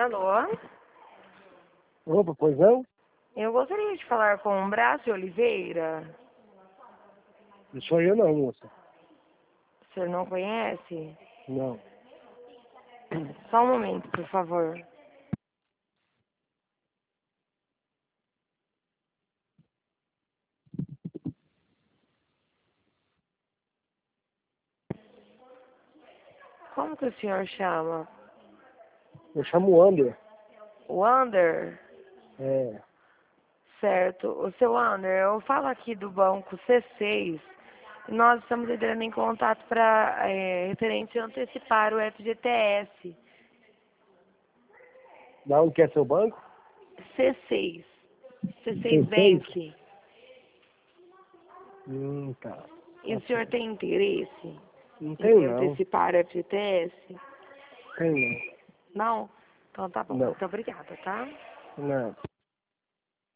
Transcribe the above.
Alô? Opa, pois não? Eu gostaria de falar com o Brás Oliveira. Não sou eu não, moça. O senhor não conhece? Não. Só um momento, por favor. Como que o senhor chama? Eu chamo Ander. O Ander? É. Certo. O seu Ander, eu falo aqui do banco C6. Nós estamos entrando em contato para referente a antecipar o FGTS. Da onde que é seu banco? C6. C6 C6? Bank. Tá. E o senhor tem interesse Não tenho em não. antecipar o FGTS? Tenho não. Não? Então tá bom. Não. Muito obrigada, tá? Não.